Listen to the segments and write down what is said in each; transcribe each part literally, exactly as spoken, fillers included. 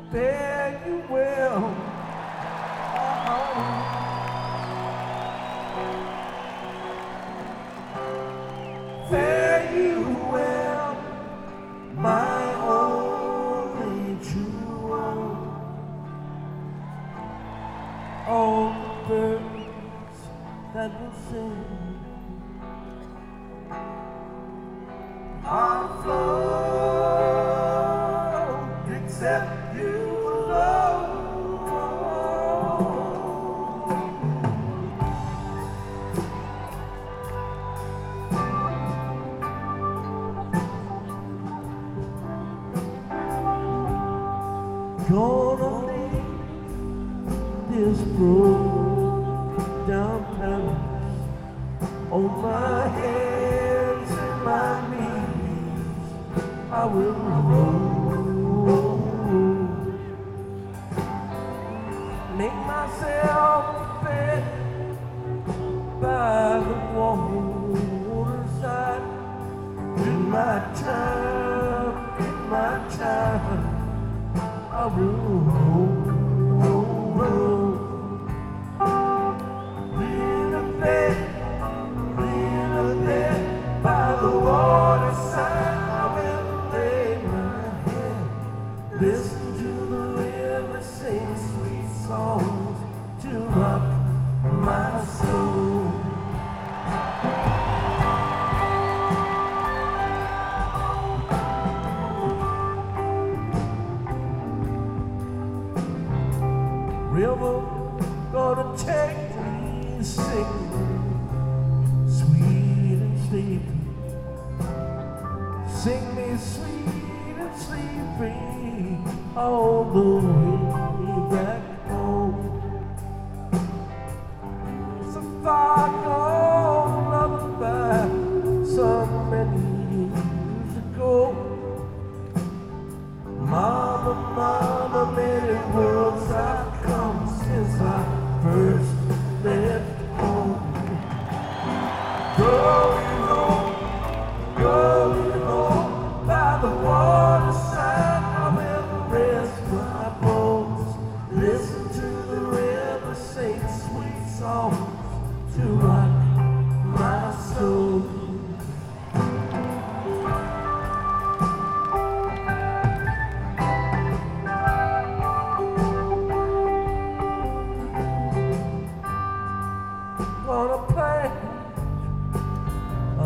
fare you well. Oh. Fare you well, my only true one. All the birds that will sing are flown except you alone. Gonna leave this broke down palace on my hands and my knees. I will roll, make myself a bed by the waterside. In my time, in my time, I will roll, roll, roll. Lean a bed, lean a bed by the waterside. I will lay my head, listen to the river sing sweet songs to rock my soul. River gonna take me singing, sweet and sleepy. Sing me sweet and sleepy all the way back home. It's a far gone lullaby some many years ago. Mama, mama, many worlds I've come since I first left home. Going home, going home by the waterside. I will rest my bones, listen to the river sing sweet songs to rock my soul. Gonna plant a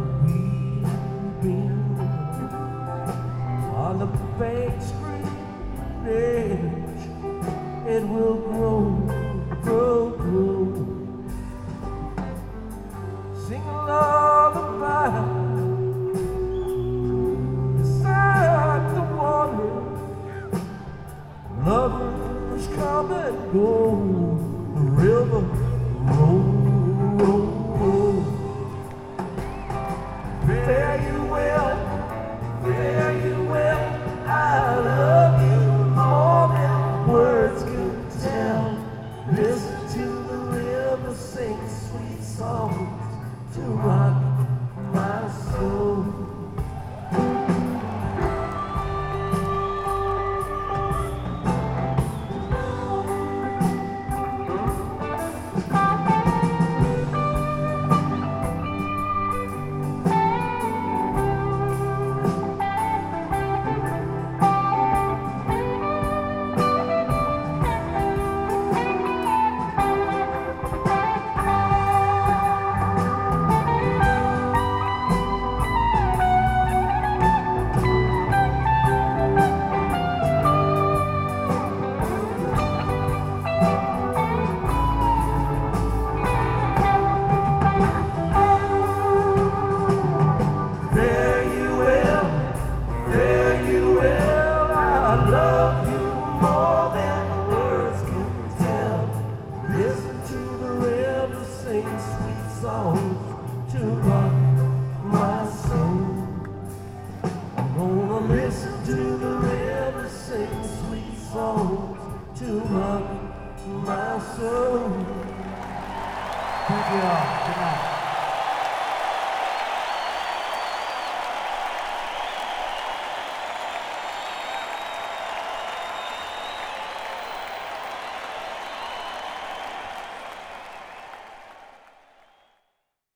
weeping on the bank's green edge. It will grow, grow, grow. Sing a lullaby beside the water. Lovers come and go.